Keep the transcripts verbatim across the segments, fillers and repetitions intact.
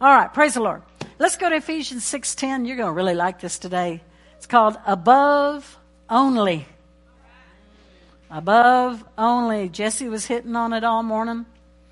All right, praise the Lord. Let's go to Ephesians six ten. You're going to really like this today. It's called Above Only. Above Only. Jesse was hitting on it all morning.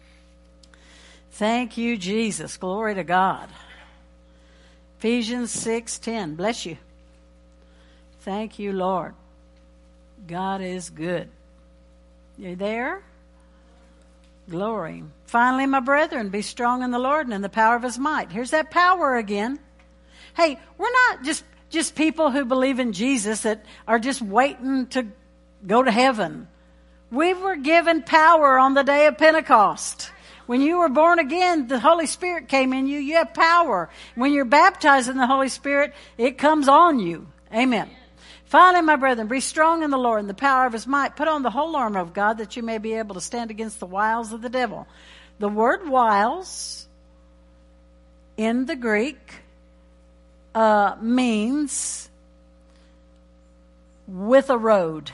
Thank you, Jesus. Glory to God. Ephesians six ten. Bless you. Thank you, Lord. God is good. You there? Glory. Finally, my brethren, be strong in the Lord and in the power of his might. Here's that power again. Hey, we're not just, just people who believe in Jesus that are just waiting to go to heaven. We were given power on the day of Pentecost. When you were born again, the Holy Spirit came in you. You have power. When you're baptized in the Holy Spirit, it comes on you. Amen. Finally, my brethren, be strong in the Lord and the power of his might. Put on the whole armor of God that you may be able to stand against the wiles of the devil. The word wiles in the Greek uh, means with a road.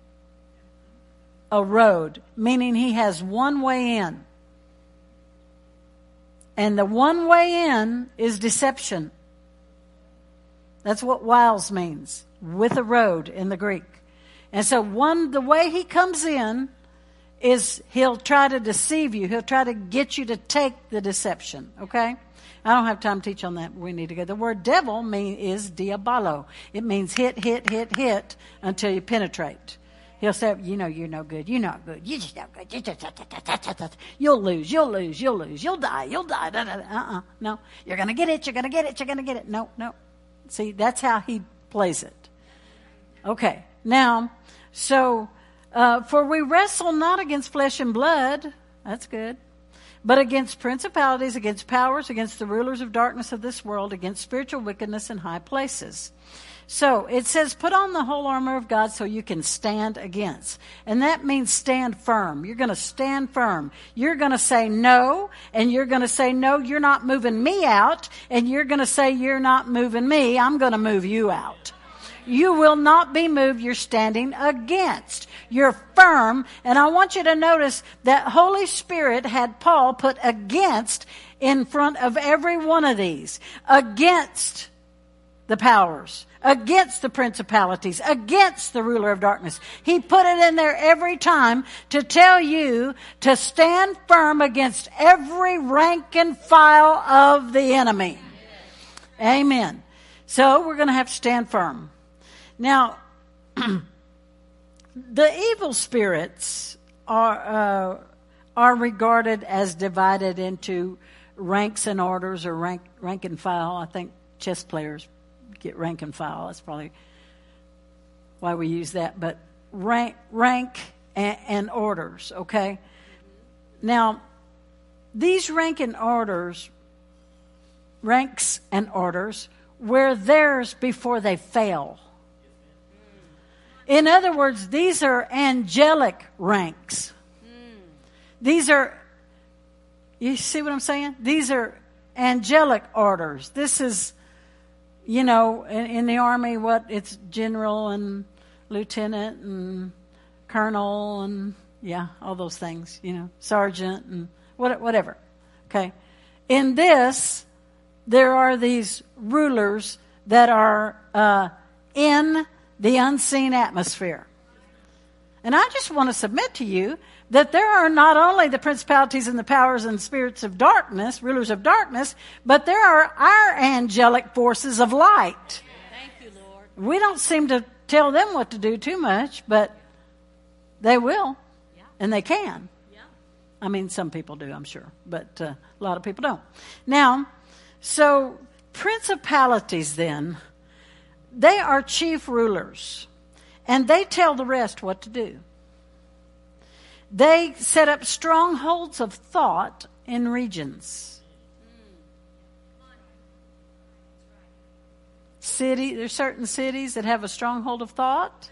A road, meaning he has one way in. And the one way in is deception. That's what wiles means. With a road in the Greek. And so one, the way he comes in is he'll try to deceive you. He'll try to get you to take the deception. Okay? I don't have time to teach on that. We need to go. The word devil mean, is diabolo. It means hit, hit, hit, hit until you penetrate. He'll say, you know, you're no good. You're not good. You're just not good. You'll lose. You'll lose. You'll lose. You'll die. You'll die. Uh-uh. No. You're going to get it. You're going to get it. You're going to get it. No, no. See, that's how he plays it. Okay. Now, so, uh, for we wrestle not against flesh and blood. That's good. But against principalities, against powers, against the rulers of darkness of this world, against spiritual wickedness in high places. So it says, put on the whole armor of God so you can stand against. And that means stand firm. You're going to stand firm. You're going to say no, and you're going to say, no, you're not moving me out. And you're going to say, you're not moving me. I'm going to move you out. You will not be moved. You're standing against. You're firm. And I want you to notice that Holy Spirit had Paul put against in front of every one of these. Against the powers, against the principalities, against the ruler of darkness. He put it in there every time to tell you to stand firm against every rank and file of the enemy. Amen. So we're going to have to stand firm. Now, the evil spirits are uh, are regarded as divided into ranks and orders, or rank rank and file. I think chess players get rank and file. That's probably why we use that. But rank, rank and, and orders, okay? Now, these rank and orders, ranks and orders, were theirs before they fell. In other words, these are angelic ranks. These are, you see what I'm saying? These are angelic orders. This is, you know, in, in the Army, what it's general and lieutenant and colonel and, yeah, all those things, you know, sergeant and what, whatever. Okay. In this, there are these rulers that are uh, in the unseen atmosphere. And I just want to submit to you that there are not only the principalities and the powers and spirits of darkness, rulers of darkness, but there are our angelic forces of light. Thank you, Lord. We don't seem to tell them what to do too much, but they will, yeah. And they can. Yeah. I mean, some people do, I'm sure, but uh, a lot of people don't. Now, so principalities then, they are chief rulers, and they tell the rest what to do. They set up strongholds of thought in regions. City, there's certain cities that have a stronghold of thought.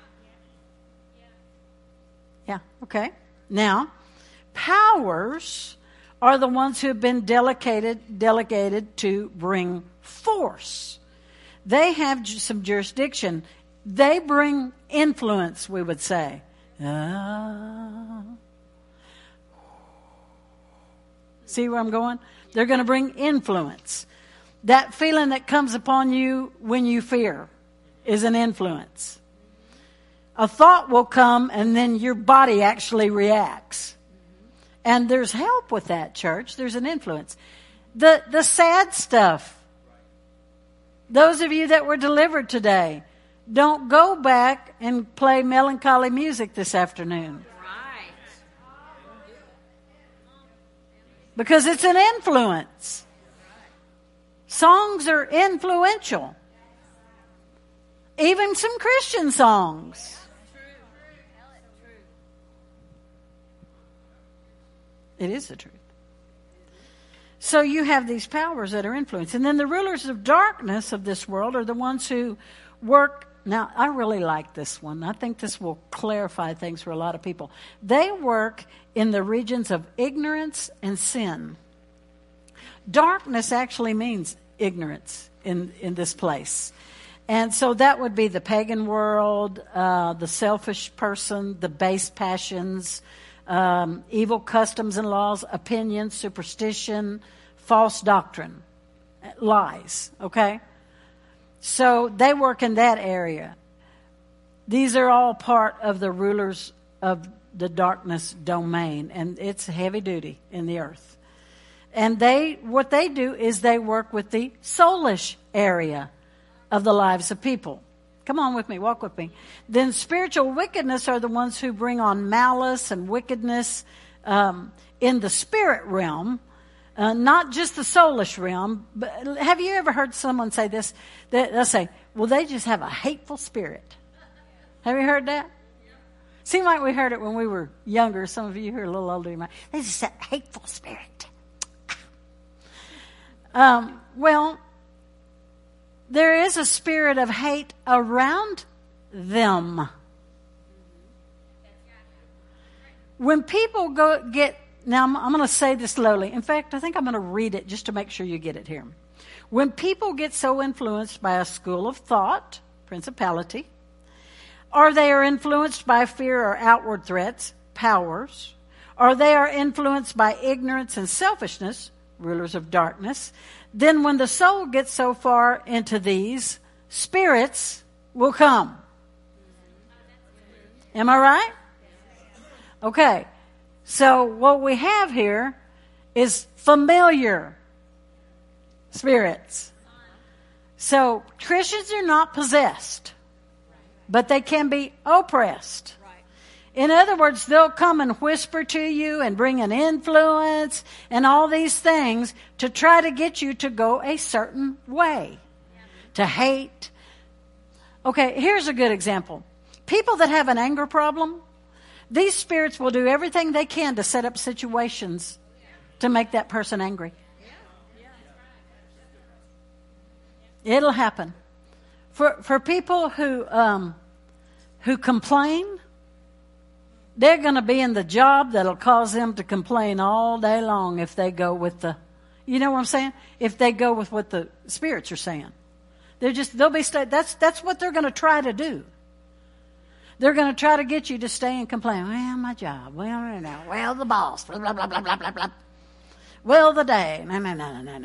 Yeah, okay. Now, powers are the ones who have been delegated, delegated to bring force. They have some jurisdiction. They bring influence, we would say. Ah. See where I'm going? They're going to bring influence. That feeling that comes upon you when you fear is an influence. A thought will come and then your body actually reacts. And there's help with that, church. There's an influence. The, the sad stuff. Those of you that were delivered today, don't go back and play melancholy music this afternoon. Because it's an influence. Songs are influential. Even some Christian songs. It is the truth. So you have these powers that are influenced. And then the rulers of darkness of this world are the ones who work. Now, I really like this one. I think this will clarify things for a lot of people. They work in the regions of ignorance and sin. Darkness actually means ignorance in, in this place. And so that would be the pagan world, uh, the selfish person, the base passions, um, evil customs and laws, opinions, superstition, false doctrine, lies, okay? So they work in that area. These are all part of the rulers of the darkness domain, and it's heavy duty in the earth. And they, what they do is they work with the soulish area of the lives of people. Come on with me, walk with me. Then spiritual wickedness are the ones who bring on malice and wickedness um, in the spirit realm. Uh, not just the soulish realm, but have you ever heard someone say this? They, they'll say, well, they just have a hateful spirit. Have you heard that? Seemed like we heard it when we were younger. Some of you who are a little older, you might. They just have a hateful spirit. Um, well, there is a spirit of hate around them. When people go get Now, I'm, I'm going to say this slowly. In fact, I think I'm going to read it just to make sure you get it here. When people get so influenced by a school of thought, principality, or they are influenced by fear or outward threats, powers, or they are influenced by ignorance and selfishness, rulers of darkness, then when the soul gets so far into these, spirits will come. Am I right? Okay. So what we have here is familiar spirits. So Christians are not possessed, but they can be oppressed. In other words, they'll come and whisper to you and bring an influence and all these things to try to get you to go a certain way, to hate. Okay, here's a good example. People that have an anger problem, these spirits will do everything they can to set up situations to make that person angry. It'll happen. For for people who um, who complain, they're going to be in the job that'll cause them to complain all day long if they go with the, you know what I'm saying? If they go with what the spirits are saying. They're just, they'll be, st- that's, that's what they're going to try to do. They're going to try to get you to stay and complain. Well, my job. Well, no, no. Well, the boss. Blah, blah, blah, blah, blah, blah, blah. Well, the day. No, no, no, no, no, no.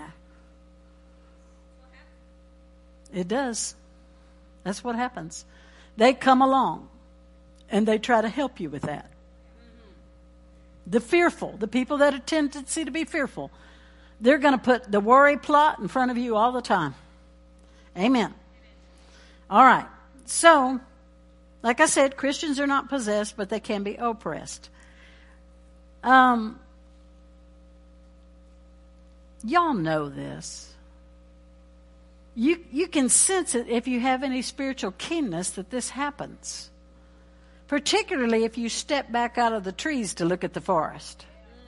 It does. That's what happens. They come along and they try to help you with that. The fearful, the people that have tendency to be fearful, they're going to put the worry plot in front of you all the time. Amen. All right. So, like I said, Christians are not possessed, but they can be oppressed. Um, y'all know this. You you can sense it if you have any spiritual keenness that this happens. Particularly if you step back out of the trees to look at the forest.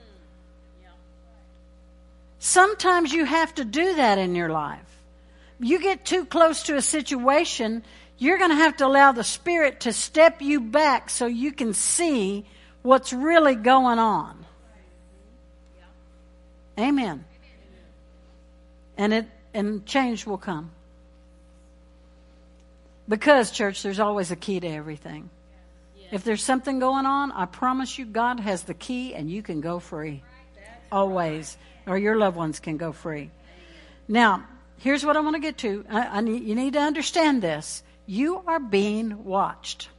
Sometimes you have to do that in your life. You get too close to a situation, you're going to have to allow the Spirit to step you back so you can see what's really going on. Amen. And it and change will come. Because, church, there's always a key to everything. If there's something going on, I promise you God has the key and you can go free. always, or your loved ones can go free. Now, here's what I want to get to. I, I need, you need to understand this. You are being watched.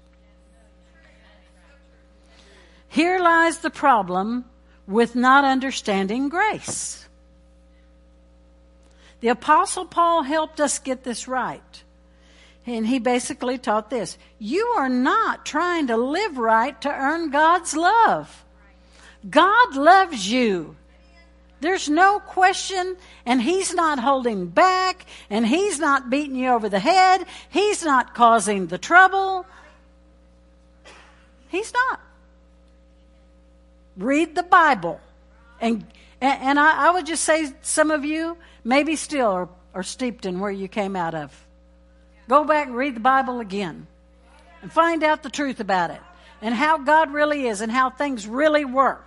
Here lies the problem with not understanding grace. The Apostle Paul helped us get this right. And he basically taught this. You are not trying to live right to earn God's love. God loves you. There's no question, and He's not holding back, and He's not beating you over the head. He's not causing the trouble. He's not. Read the Bible. And and I, I would just say some of you maybe still are, are steeped in where you came out of. Go back and read the Bible again and find out the truth about it and how God really is and how things really work.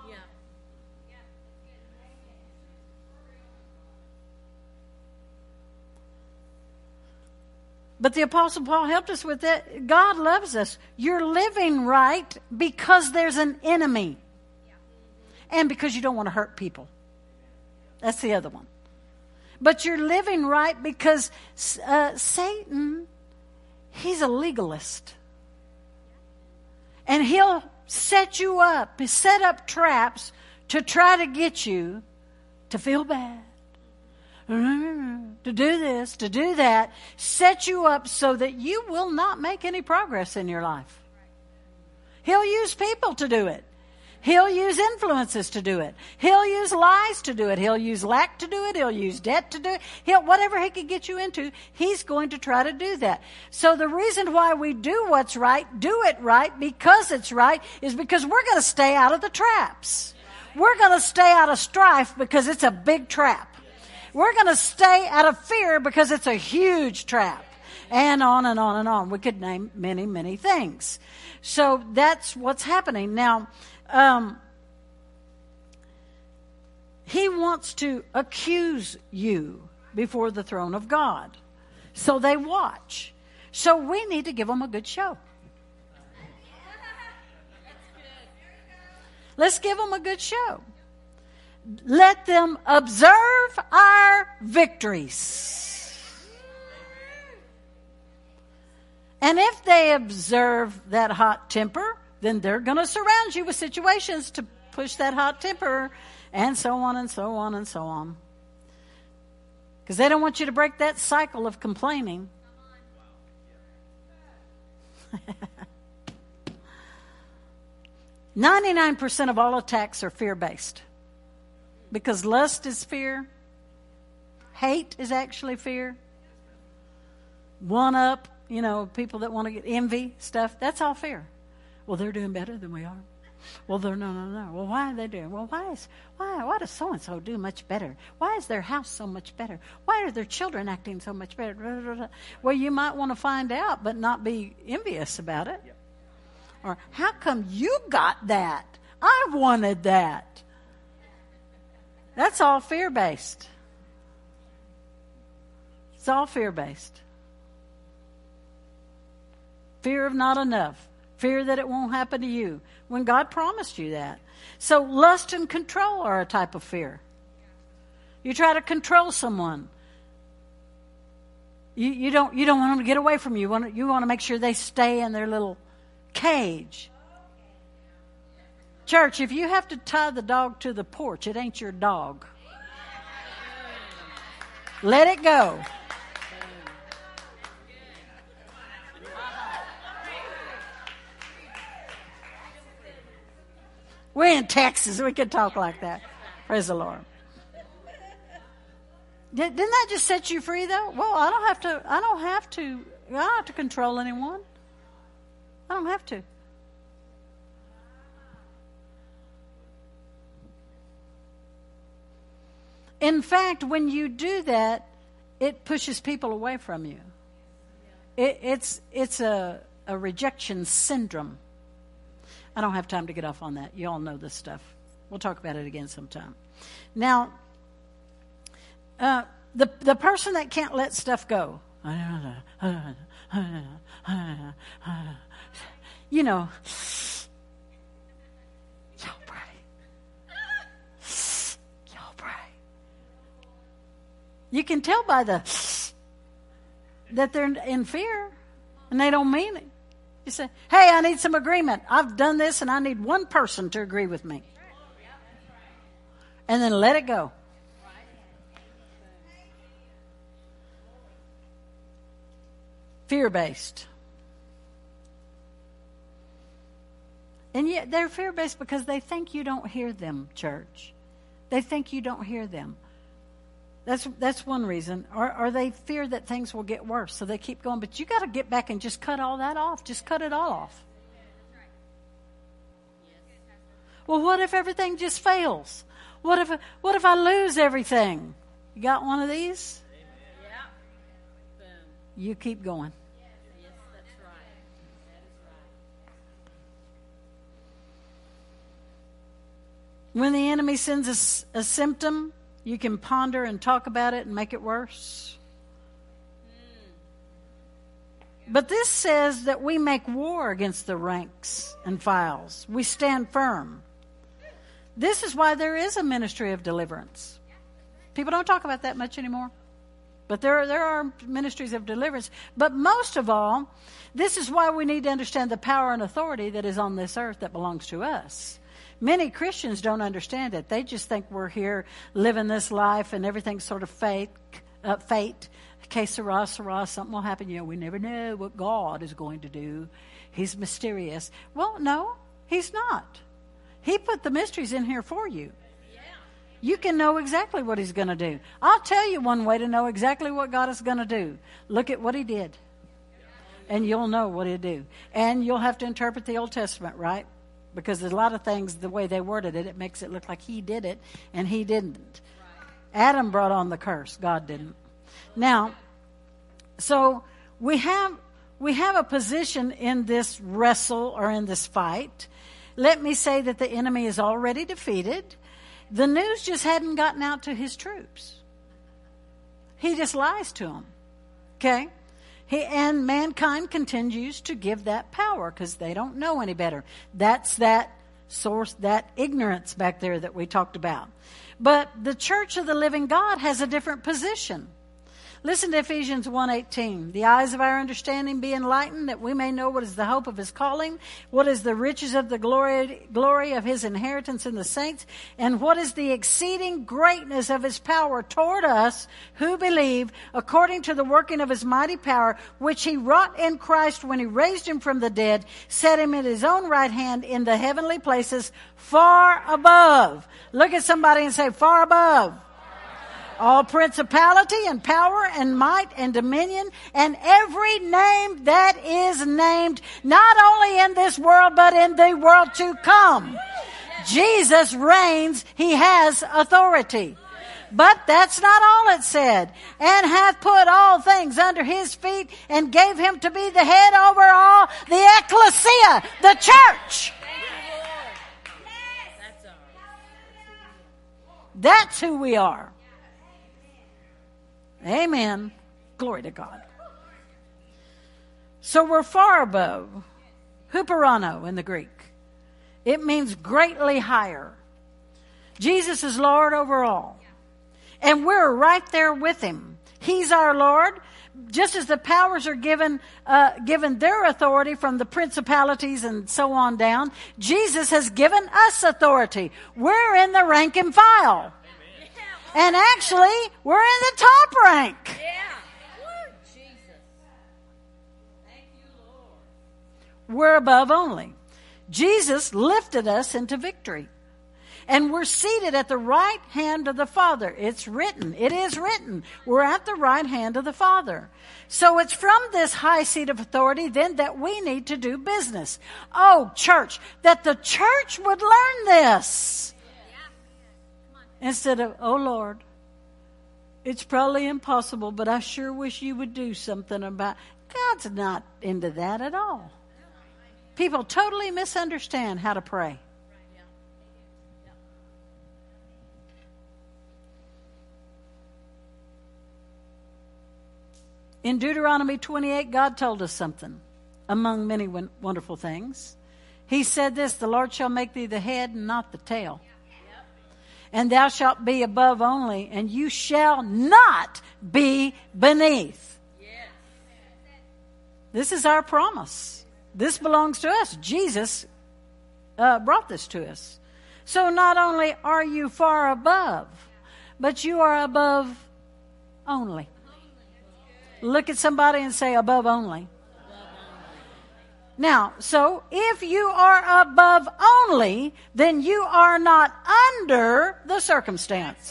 But the Apostle Paul helped us with it. God loves us. You're living right because there's an enemy. And because you don't want to hurt people. That's the other one. But you're living right because uh, Satan, he's a legalist. And he'll set you up, set up traps to try to get you to feel bad. To do this, to do that, set you up so that you will not make any progress in your life. He'll use people to do it. He'll use influences to do it. He'll use lies to do it. He'll use lack to do it. He'll use debt to do it. He'll, whatever he can get you into, he's going to try to do that. So the reason why we do what's right, do it right, because it's right, is because we're going to stay out of the traps. We're going to stay out of strife because it's a big trap. We're going to stay out of fear because it's a huge trap. And on and on and on. We could name many, many things. So that's what's happening. Now, um, he wants to accuse you before the throne of God. So they watch. So we need to give them a good show. Let's give them a good show. Let them observe our victories. And if they observe that hot temper, then they're going to surround you with situations to push that hot temper, and so on and so on and so on. Because they don't want you to break that cycle of complaining. ninety-nine percent of all attacks are fear-based. Because lust is fear. Hate is actually fear. One up, you know, people that want to get envy stuff, that's all fear. Well, they're doing better than we are. Well, they're no, no, no. Well, why are they doing? Well, why is why why does so and so do much better? Why is their house so much better? Why are their children acting so much better? Well, you might want to find out, but not be envious about it. Yep. Or how come you got that? I wanted that. That's all fear-based. It's all fear-based. Fear of not enough. Fear that it won't happen to you. When God promised you that. So lust and control are a type of fear. You try to control someone. You, you don't you don't want them to get away from you. You want, you want to make sure they stay in their little cage. Church, if you have to tie the dog to the porch, it ain't your dog. Let it go. We're in Texas. We can talk like that. Praise the Lord. Didn't that just set you free, though? Well, I don't have to. I don't have to. I don't have to control anyone. I don't have to. In fact, when you do that, it pushes people away from you. It, it's it's a, a rejection syndrome. I don't have time to get off on that. You all know this stuff. We'll talk about it again sometime. Now, uh, the the person that can't let stuff go, you know, so pretty. You can tell by the that they're in fear and they don't mean it. You say, hey, I need some agreement. I've done this and I need one person to agree with me. And then let it go. Fear-based. And yet they're fear-based because they think you don't hear them, church. They think you don't hear them. That's that's one reason. Or, or they fear that things will get worse, so they keep going. But you got to get back and just cut all that off. Just cut it all off. Well, what if everything just fails? What if what if I lose everything? You got one of these? You keep going. Yes, that's right. That is right. When the enemy sends a, a symptom, you can ponder and talk about it and make it worse. Mm. But this says that we make war against the ranks and files. We stand firm. This is why there is a ministry of deliverance. People don't talk about that much anymore. But there, there are ministries of deliverance. But most of all, this is why we need to understand the power and authority that is on this earth that belongs to us. Many Christians don't understand it. They just think we're here living this life and everything's sort of fake, uh, fate. Que sera, sera, something will happen. You know, we never know what God is going to do. He's mysterious. Well, no, he's not. He put the mysteries in here for you. You can know exactly what he's going to do. I'll tell you one way to know exactly what God is going to do. Look at what he did. And you'll know what he'll do. And you'll have to interpret the Old Testament, right? Because there's a lot of things, the way they worded it, it makes it look like he did it, and he didn't. Adam brought on the curse. God didn't. Now, so we have we have a position in this wrestle or in this fight. Let me say that the enemy is already defeated. The news just hadn't gotten out to his troops. He just lies to them. Okay? He, and mankind continues to give that power because they don't know any better. That's that source, that ignorance back there that we talked about. But the church of the living God has a different position. Listen to Ephesians one eighteen. The eyes of our understanding be enlightened, that we may know what is the hope of his calling, what is the riches of the glory, glory of his inheritance in the saints, and what is the exceeding greatness of his power toward us who believe, according to the working of his mighty power, which he wrought in Christ when he raised him from the dead, set him at his own right hand in the heavenly places, far above. Look at somebody and say, far above. All principality and power and might and dominion and every name that is named, not only in this world, but in the world to come. Jesus reigns. He has authority. But that's not all it said. And hath put all things under his feet and gave him to be the head over all, the ecclesia, the church. That's who we are. Amen. Glory to God. So we're far above. Huperano in the Greek. It means greatly higher. Jesus is Lord over all. And we're right there with him. He's our Lord. Just as the powers are given, uh, given their authority from the principalities and so on down, Jesus has given us authority. We're in the rank and file. And actually, we're in the top rank. Yeah. Woo, Jesus. Thank you, Lord. We're above only. Jesus lifted us into victory. And we're seated at the right hand of the Father. It's written. It is written. We're at the right hand of the Father. So it's from this high seat of authority then that we need to do business. Oh, church, that the church would learn this. Instead of, oh Lord, it's probably impossible, but I sure wish you would do something about it. God's not into that at all. People totally misunderstand how to pray. In Deuteronomy twenty-eight, God told us something, among many wonderful things. He said this, the Lord shall make thee the head and not the tail. and thou shalt be above only, and you shall not be beneath. Yes. This is our promise. This belongs to us. Jesus uh, brought this to us. So not only are you far above, but you are above only. Look at somebody and say, above only. Now, so if you are above only, then you are not under the circumstance.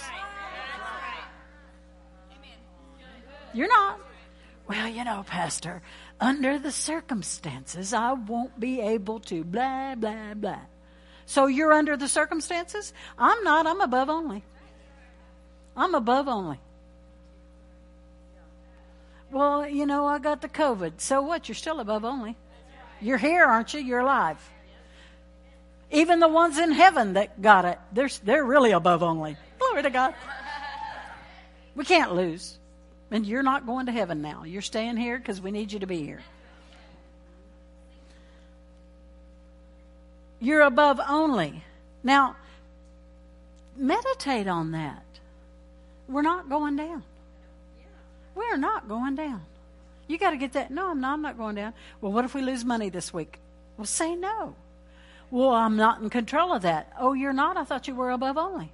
You're not. Well, you know, Pastor, under the circumstances, I won't be able to blah, blah, blah. So you're under the circumstances? I'm not. I'm above only. I'm above only. Well, you know, I got the COVID. So what? You're still above only. You're here, aren't you? You're alive. Even the ones in heaven that got it, they're, they're really above only. Glory to God. We can't lose. And you're not going to heaven now. You're staying here because we need you to be here. You're above only. Now, meditate on that. We're not going down. We're not going down. You got to get that. No, I'm not. I'm not going down. Well, what if we lose money this week? Well, say no. Well, I'm not in control of that. Oh, you're not? I thought you were above only.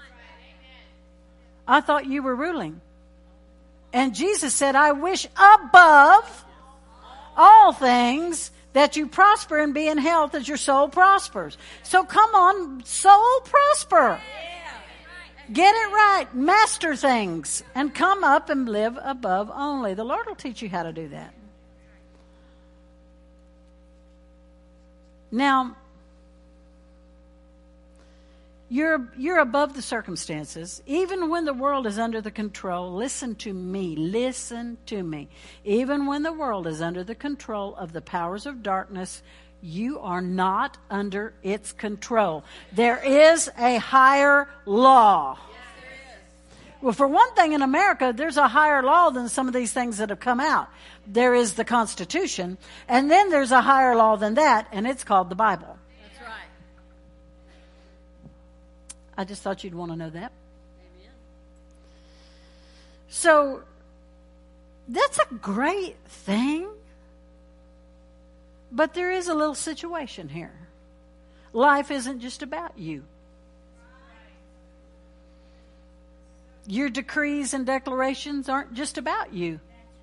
I thought you were ruling. And Jesus said, I wish above all things that you prosper and be in health as your soul prospers. So come on, soul prosper. Get it right. Master things. And come up and live above only. The Lord will teach you how to do that. Now, you're, you're above the circumstances. Even when the world is under the control, listen to me, listen to me. Even when the world is under the control of the powers of darkness, you are not under its control. There is a higher law. Yes, there is. Well, for one thing, in America, there's a higher law than some of these things that have come out. There is the Constitution, and then there's a higher law than that, and it's called the Bible. That's right. I just thought you'd want to know that. Amen. So, that's a great thing. But there is a little situation here. Life isn't just about you. Your decrees and declarations aren't just about you.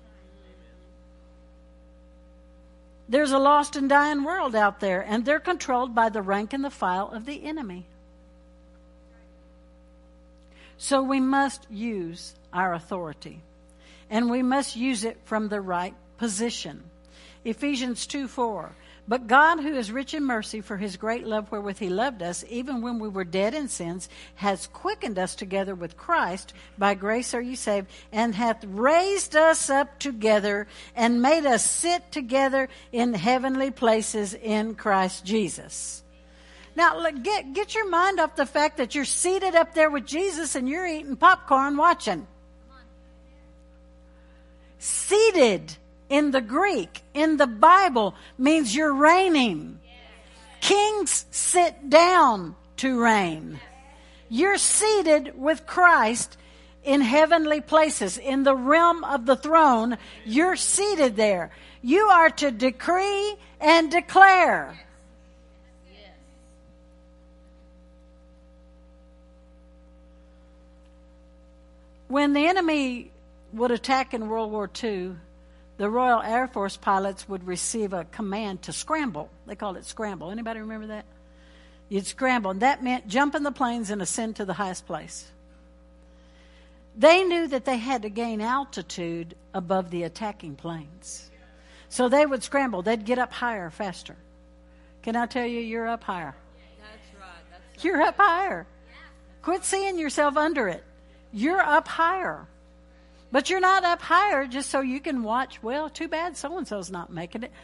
There's a lost and dying world out there, and they're controlled by the rank and the file of the enemy. So we must use our authority, and we must use it from the right position. Ephesians two four. But God, who is rich in mercy, for his great love wherewith he loved us, even when we were dead in sins, has quickened us together with Christ. By grace are you saved, and hath raised us up together, and made us sit together in heavenly places in Christ Jesus. Now, look, get, get your mind off the fact that you're seated up there with Jesus and you're eating popcorn watching. Seated in the Greek, in the Bible, means you're reigning. Yes. Kings sit down to reign. Yes. You're seated with Christ in heavenly places, in the realm of the throne. You're seated there. You are to decree and declare. Yes. When the enemy would attack in World War Two, the Royal Air Force pilots would receive a command to scramble. They called it scramble. Anybody remember that? You'd scramble. And that meant jump in the planes and ascend to the highest place. They knew that they had to gain altitude above the attacking planes. So they would scramble. They'd get up higher, faster. Can I tell you, you're up higher? That's right. That's right. You're up higher. Quit seeing yourself under it. You're up higher. But you're not up higher just so you can watch, well, too bad so-and-so's not making it.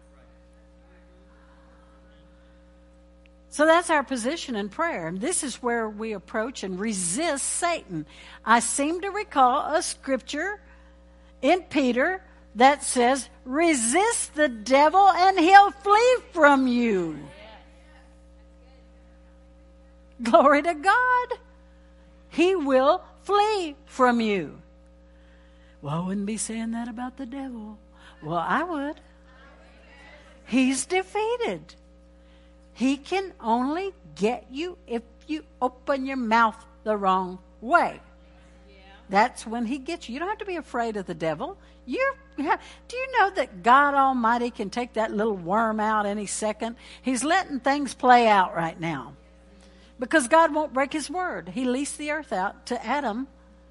So that's our position in prayer. And this is where we approach and resist Satan. I seem to recall a scripture in Peter that says, resist the devil and he'll flee from you. Glory to God. he will flee from you. Well, I wouldn't be saying that about the devil. Well, I would. He's defeated. He can only get you if you open your mouth the wrong way. Yeah. That's when he gets you. You don't have to be afraid of the devil. You're, do you know that God Almighty can take that little worm out any second? He's letting things play out right now. Because God won't break his word. He leased the earth out to Adam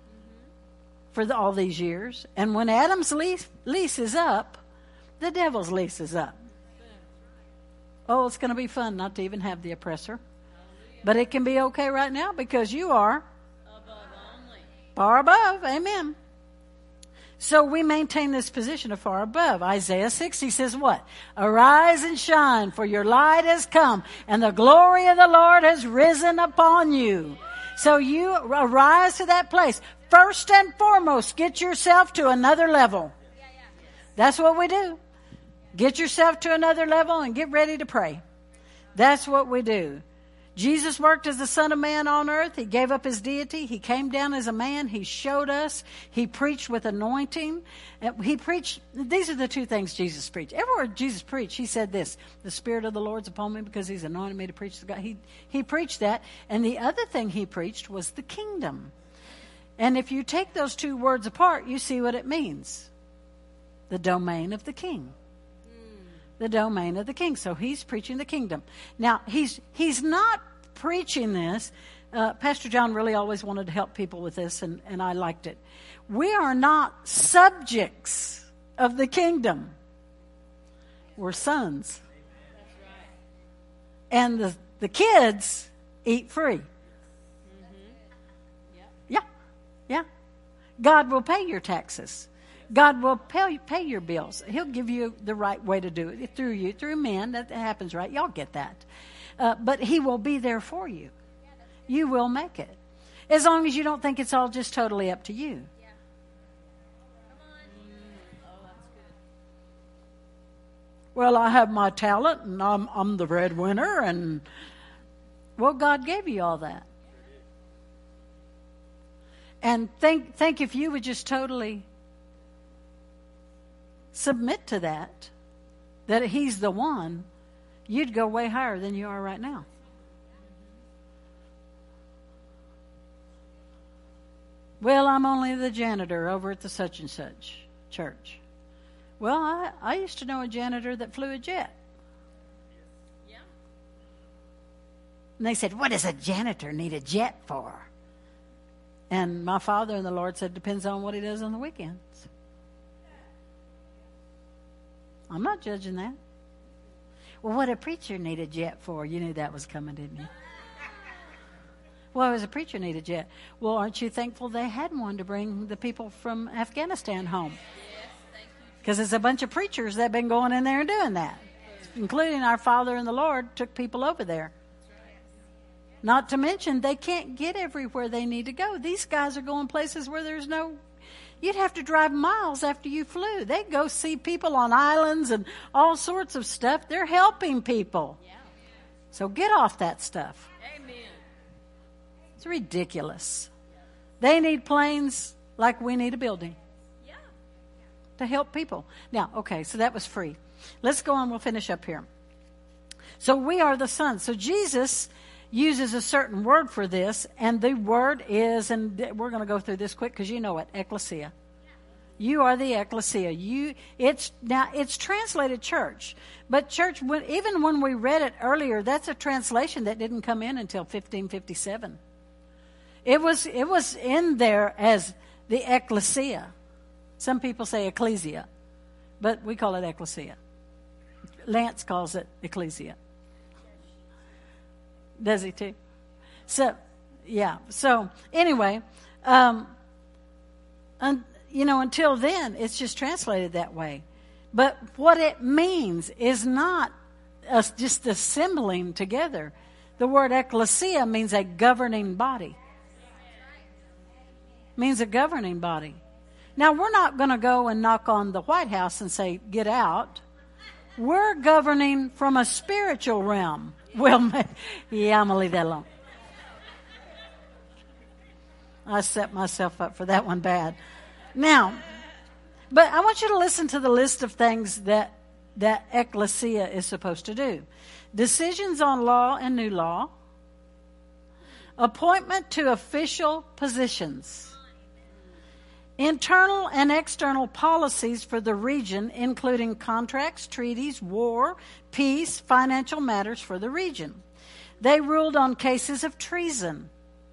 for the, all these years. And when Adam's lease, lease is up, the devil's lease is up. Oh, it's going to be fun not to even have the oppressor. But it can be okay right now because you are above only. Far above. Amen. So we maintain this position of far above. Isaiah sixty says what? Arise and shine, for your light has come, and the glory of the Lord has risen upon you. So you arise to that place. First and foremost, get yourself to another level. That's what we do. Get yourself to another level and get ready to pray. That's what we do. Jesus worked as the Son of Man on earth. He gave up his deity. He came down as a man. He showed us. He preached with anointing. He preached. These are the two things Jesus preached. Everywhere Jesus preached, he said this: the Spirit of the Lord's upon me because he's anointed me to preach the God. He, he preached that. And the other thing he preached was the kingdom. And if you take those two words apart, you see what it means. The domain of the king. The domain of the king. So he's preaching the kingdom. Now, he's he's not preaching this. Uh, Pastor John really always wanted to help people with this, and, and I liked it. We are not subjects of the kingdom. We're sons. That's right. And the, the kids eat free. Mm-hmm. Yep. Yeah. Yeah. God will pay your taxes. God will pay, pay your bills. He'll give you the right way to do it through you, through men. That happens, right? Y'all get that. Uh, but he will be there for you. You will make it. As long as you don't think it's all just totally up to you. Yeah. Come on. Oh, that's good. Well, I have my talent and I'm, I'm the breadwinner. And, well, God gave you all that. And think, think if you would just totally submit to that, that he's the one, you'd go way higher than you are right now. Well, I'm only the janitor over at the such and such church. Well, I, I used to know a janitor that flew a jet. Yeah. And they said, what does a janitor need a jet for? And my father in the Lord said, depends on what he does on the weekends. I'm not judging that. Well, what a preacher need a jet for? You knew that was coming, didn't you? Well, as a preacher need a jet. Well, aren't you thankful they had one to bring the people from Afghanistan home? Yes, thank you. Because there's a bunch of preachers that have been going in there and doing that. Including our Father in the Lord took people over there. Not to mention, they can't get everywhere they need to go. These guys are going places where there's no... You'd have to drive miles after you flew. They go see people on islands and all sorts of stuff. They're helping people. Yeah. So get off that stuff. Amen. It's ridiculous. They need planes like we need a building. Yeah. To help people. Now, okay, so that was free. Let's go on. We'll finish up here. So we are the sons. So Jesus uses a certain word for this, and the word is, and we're going to go through this quick because you know it, ecclesia. You are the ecclesia. You, it's now it's translated church, but church. When, even when we read it earlier, that's a translation that didn't come in until fifteen fifty-seven. It was it was in there as the ecclesia. Some people say ecclesia, but we call it ecclesia. Lance calls it ecclesia. Does he too? So, yeah. So, anyway, um, and, you know, until then, it's just translated that way. But what it means is not us just assembling together. The word ecclesia means a governing body. Means a governing body. Now, we're not going to go and knock on the White House and say, get out. We're governing from a spiritual realm. Well, yeah, I'm going to leave that alone. I set myself up for that one bad. Now, but I want you to listen to the list of things that that ecclesia is supposed to do. Decisions on law and new law. Appointment to official positions. Internal and external policies for the region, including contracts, treaties, war, peace, financial matters for the region. They ruled on cases of treason.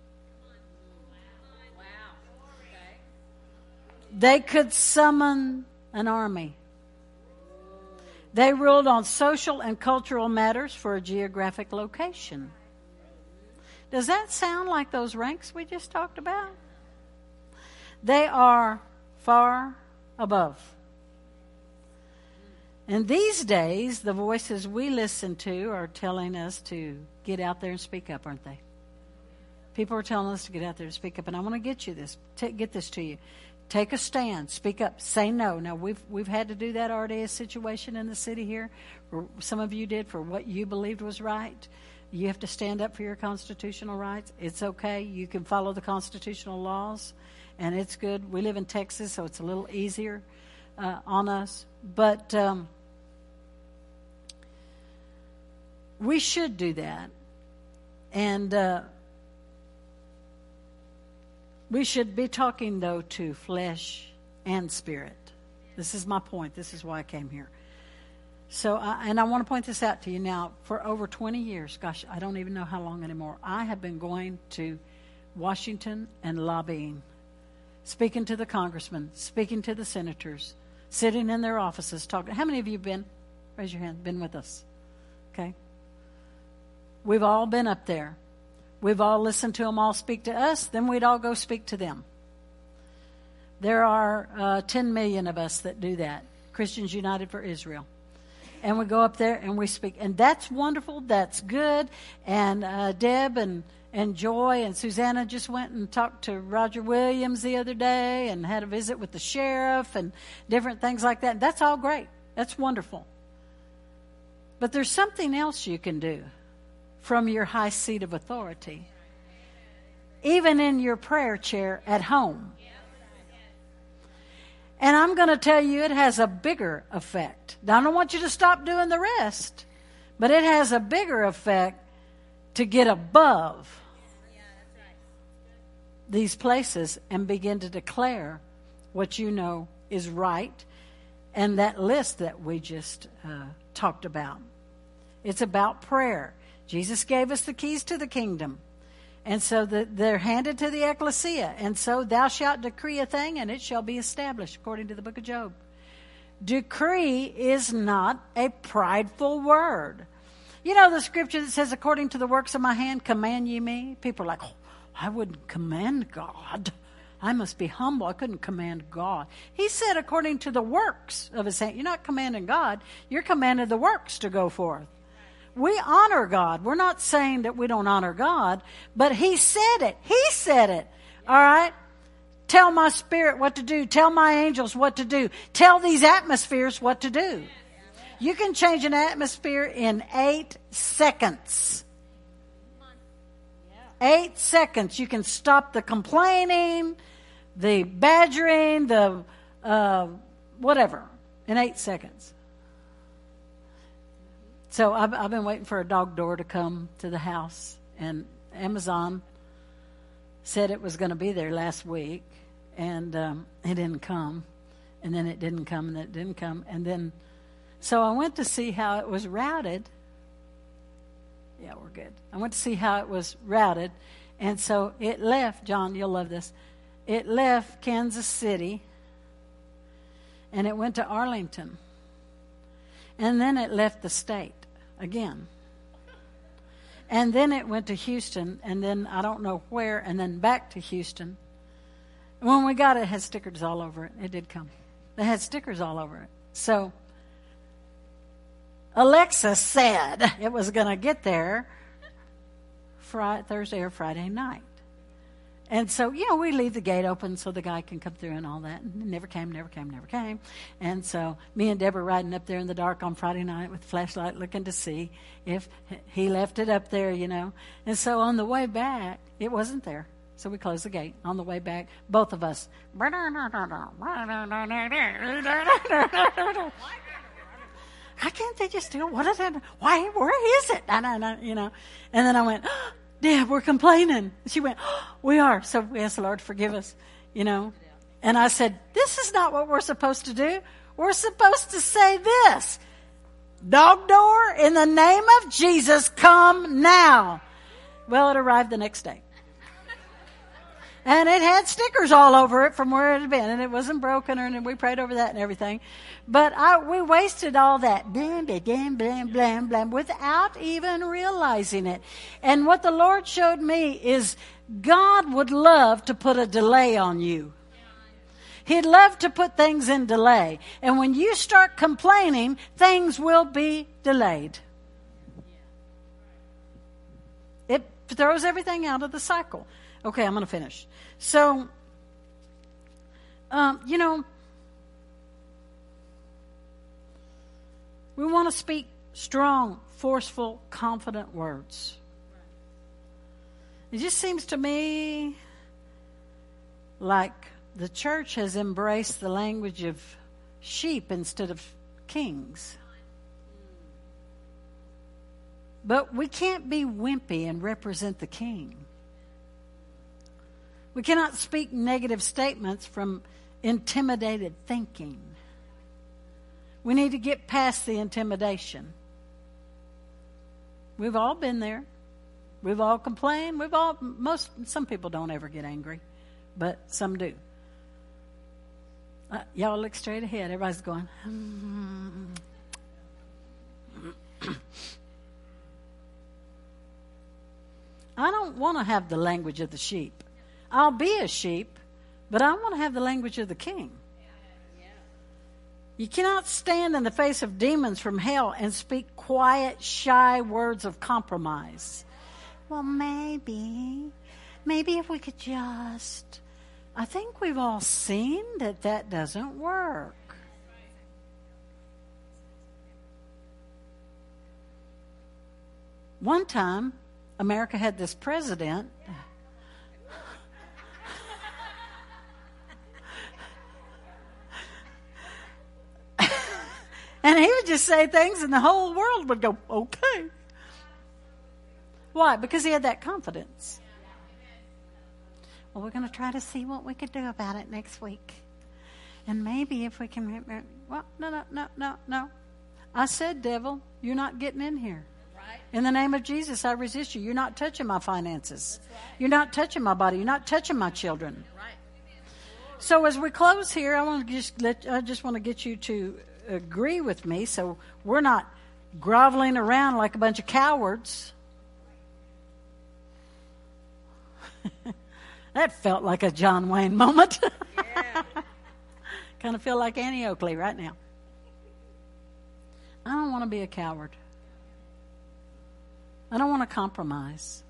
They could summon an army. They ruled on social and cultural matters for a geographic location. Does that sound like those ranks we just talked about? They are far above. And these days, the voices we listen to are telling us to get out there and speak up, aren't they? People are telling us to get out there and speak up. And I want to get you this, t- get this to you. Take a stand, speak up, say no. Now, we've we've had to do that already, a situation in the city here. Where some of you did for what you believed was right. You have to stand up for your constitutional rights. It's okay. You can follow the constitutional laws. And it's good. We live in Texas, so it's a little easier uh, on us. But um, we should do that. And uh, we should be talking, though, to flesh and spirit. This is my point. This is why I came here. So, I, and I want to point this out to you now. For over twenty years, gosh, I don't even know how long anymore, I have been going to Washington and lobbying. Speaking to the congressmen, speaking to the senators, sitting in their offices, talking. How many of you have been? Raise your hand. Been with us. Okay. We've all been up there. We've all listened to them all speak to us. Then we'd all go speak to them. There are uh, ten million of us that do that. Christians United for Israel. And we go up there and we speak. And that's wonderful. That's good. And uh, Deb and And Joy and Susanna just went and talked to Roger Williams the other day and had a visit with the sheriff and different things like that. That's all great. That's wonderful. But there's something else you can do from your high seat of authority, even in your prayer chair at home. And I'm going to tell you, it has a bigger effect. Now, I don't want you to stop doing the rest, but it has a bigger effect to get above these places and begin to declare what you know is right, and that list that we just uh, talked about. It's about prayer. Jesus gave us the keys to the kingdom, and so the, they're handed to the ecclesia. And so thou shalt decree a thing, and it shall be established, according to the book of Job. Decree is not a prideful word. You know the scripture that says, according to the works of my hand, command ye me? People are like, oh, I wouldn't command God. I must be humble. I couldn't command God. He said, according to the works of his hand. You're not commanding God. You're commanding the works to go forth. We honor God. We're not saying that we don't honor God, but he said it. He said it. All right? Tell my spirit what to do. Tell my angels what to do. Tell these atmospheres what to do. You can change an atmosphere in eight seconds. Eight seconds. You can stop the complaining, the badgering, the uh, whatever, in eight seconds. So I've, I've been waiting for a dog door to come to the house, and Amazon said it was going to be there last week, and um, it didn't come, and then it didn't come, and it didn't come, and then so I went to see how it was routed. Yeah, we're good. I went to see how it was routed, and so it left, John, you'll love this, it left Kansas City, and it went to Arlington, and then it left the state again. And then it went to Houston, and then I don't know where, and then back to Houston. And when we got it, it had stickers all over it. It did come. It had stickers all over it. So Alexa said it was going to get there Friday, Thursday or Friday night. And so, you know, we leave the gate open so the guy can come through and all that. And it never came, never came, never came. And so me and Deb were riding up there in the dark on Friday night with flashlight looking to see if he left it up there, you know. And so on the way back, it wasn't there. So we closed the gate. On the way back, both of us. I can't they just do it? What is it? Why? Where is it? You know. And then I went, oh, Dad, we're complaining. She went, oh, we are. So we asked the Lord to forgive us, you know. And I said, this is not what we're supposed to do. We're supposed to say this. Dog door, in the name of Jesus, come now. Well, it arrived the next day. And it had stickers all over it from where it had been. And it wasn't broken, or, and we prayed over that and everything. But I, we wasted all that blam, blam, blam, blam, blam, without even realizing it. And what the Lord showed me is God would love to put a delay on you. He'd love to put things in delay. And when you start complaining, things will be delayed. It throws everything out of the cycle. Okay, I'm going to finish. So, um, you know, we want to speak strong, forceful, confident words. It just seems to me like the church has embraced the language of sheep instead of kings. But we can't be wimpy and represent the king. We cannot speak negative statements from intimidated thinking. We need to get past the intimidation. We've all been there. We've all complained. We've all, most, some people don't ever get angry, but some do. Uh, y'all look straight ahead. Everybody's going, hmm. I don't want to have the language of the sheep. I'll be a sheep, but I want to have the language of the king. You cannot stand in the face of demons from hell and speak quiet, shy words of compromise. Well, maybe, maybe if we could just... I think we've all seen that that doesn't work. One time, America had this president... And he would just say things and the whole world would go, okay. Why? Because he had that confidence. Well, we're going to try to see what we could do about it next week. And maybe if we can... Well, no, no, no, no, no. I said, devil, you're not getting in here. Right. In the name of Jesus, I resist you. You're not touching my finances. Right. You're not touching my body. You're not touching my children. Right. So as we close here, I want to just let, I just want to get you to agree with me, so we're not groveling around like a bunch of cowards. That felt like a John Wayne moment. Yeah. Kind of feel like Annie Oakley right now. I don't want to be a coward. I don't want to compromise.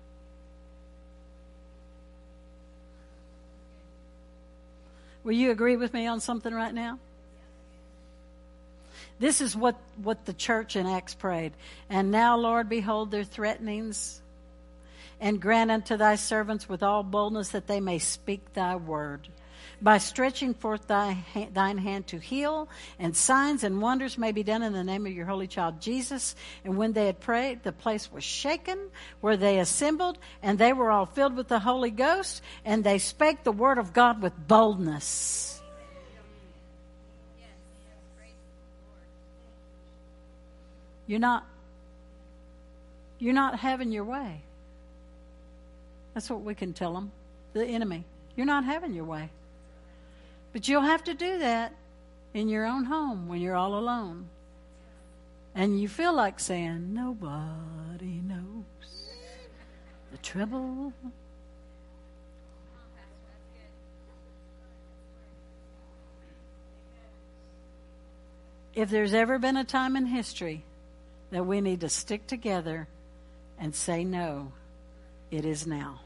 Will you agree with me on something right now? This is what, what the church in Acts prayed. And now, Lord, behold their threatenings, and grant unto thy servants with all boldness that they may speak thy word. By stretching forth thy, thine hand to heal, and signs and wonders may be done in the name of your holy child Jesus. And when they had prayed, the place was shaken where they assembled, and they were all filled with the Holy Ghost, and they spake the word of God with boldness. You're not, you're not having your way. That's what we can tell them, the enemy. You're not having your way. But you'll have to do that in your own home when you're all alone. And you feel like saying, nobody knows the trouble. If there's ever been a time in history that we need to stick together and say no, it is now.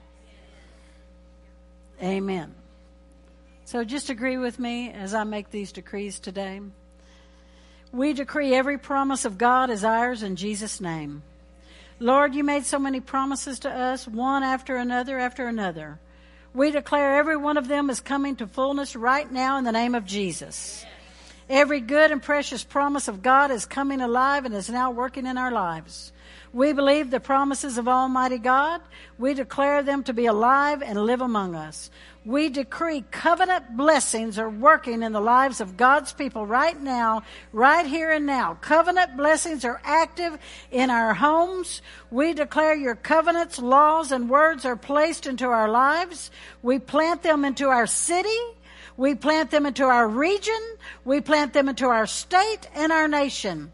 Amen. So just agree with me as I make these decrees today. We decree every promise of God is ours in Jesus' name. Lord, you made so many promises to us, one after another after another. We declare every one of them is coming to fullness right now in the name of Jesus. Every good and precious promise of God is coming alive and is now working in our lives. We believe the promises of Almighty God. We declare them to be alive and live among us. We decree covenant blessings are working in the lives of God's people right now, right here and now. Covenant blessings are active in our homes. We declare your covenants, laws, and words are placed into our lives. We plant them into our city. We plant them into our region. We plant them into our state and our nation.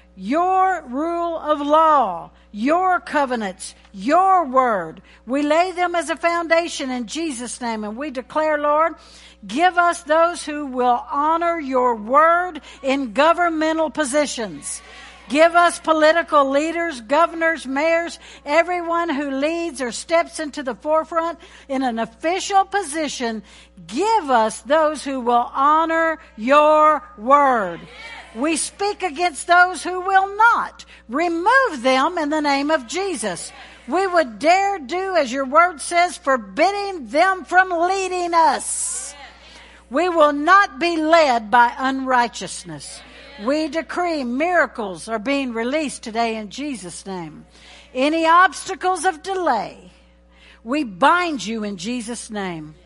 Your rule of law, your covenants, your word. We lay them as a foundation in Jesus' name. And we declare, Lord, give us those who will honor your word in governmental positions. Give us political leaders, governors, mayors, everyone who leads or steps into the forefront in an official position. Give us those who will honor your word. We speak against those who will not. Remove them in the name of Jesus. We would dare do, as your word says, forbidding them from leading us. We will not be led by unrighteousness. We decree miracles are being released today in Jesus' name. Any obstacles of delay, we bind you in Jesus' name.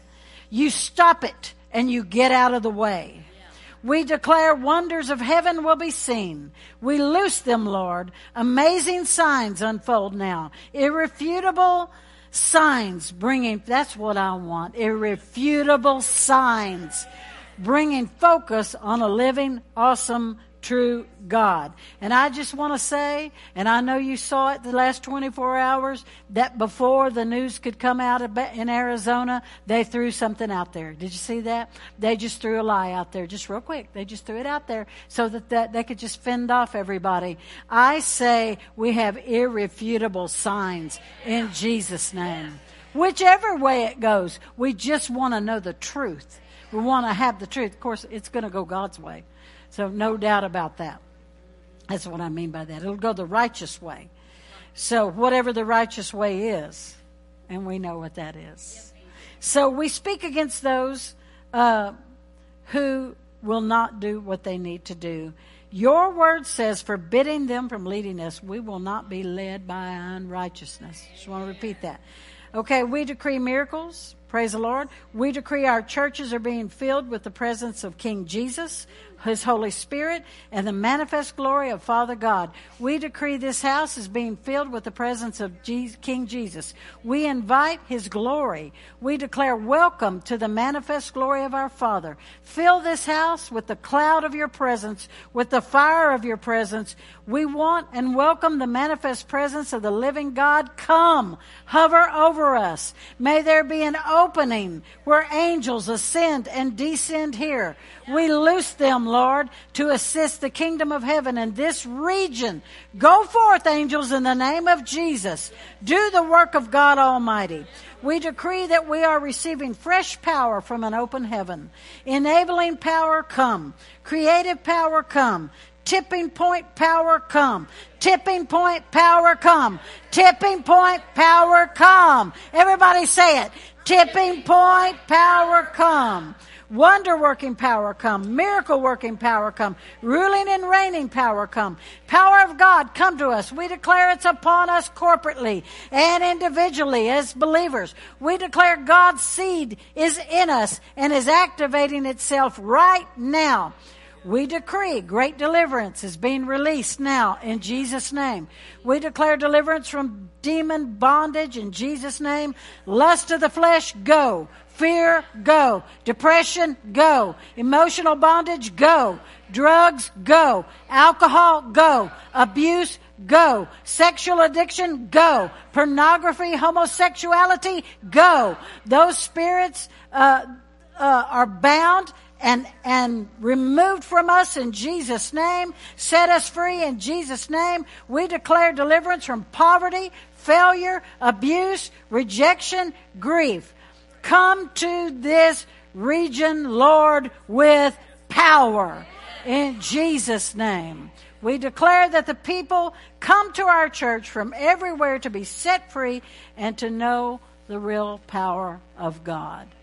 You stop it and you get out of the way. We declare wonders of heaven will be seen. We loose them, Lord. Amazing signs unfold now. Irrefutable signs bringing, that's what I want. Irrefutable signs bringing focus on a living, awesome, true God. And I just want to say, and I know you saw it the last twenty-four hours, that before the news could come out in Arizona, they threw something out there. Did you see that? They just threw a lie out there, just real quick. They just threw it out there so that, that they could just fend off everybody. I say we have irrefutable signs in Jesus' name. Whichever way it goes, we just want to know the truth. We want to have the truth. Of course, it's going to go God's way. So no doubt about that. That's what I mean by that. It'll go the righteous way. So whatever the righteous way is, and we know what that is. So we speak against those uh, who will not do what they need to do. Your word says, forbidding them from leading us, we will not be led by unrighteousness. Just want to repeat that. Okay, we decree miracles. Praise the Lord. We decree our churches are being filled with the presence of King Jesus, His Holy Spirit, and the manifest glory of Father God. We decree this house is being filled with the presence of Jesus, King Jesus. We invite His glory. We declare welcome to the manifest glory of our Father. Fill this house with the cloud of your presence, with the fire of your presence. We want and welcome the manifest presence of the living God. Come, hover over us. May there be an opening where angels ascend and descend here. We loose them, Lord, to assist the kingdom of heaven in this region. Go forth, angels, in the name of Jesus. Do the work of God Almighty. We decree that we are receiving fresh power from an open heaven. Enabling power, come. Creative power, come. Tipping point power, come. Tipping point power, come. Tipping point power, come. Everybody say it. Tipping point power, come. Wonder-working power come. Miracle-working power come. Ruling and reigning power come. Power of God come to us. We declare it's upon us corporately and individually as believers. We declare God's seed is in us and is activating itself right now. We decree great deliverance is being released now in Jesus' name. We declare deliverance from demon bondage in Jesus' name. Lust of the flesh, go. Fear, go. Depression, go. Emotional bondage, go. Drugs, go. Alcohol, go. Abuse, go. Sexual addiction, go. Pornography, homosexuality, go. Those spirits uh, uh, are bound and and removed from us in Jesus' name. Set us free in Jesus' name. We declare deliverance from poverty, failure, abuse, rejection, grief. Come to this region, Lord, with power in Jesus' name. We declare that the people come to our church from everywhere to be set free and to know the real power of God.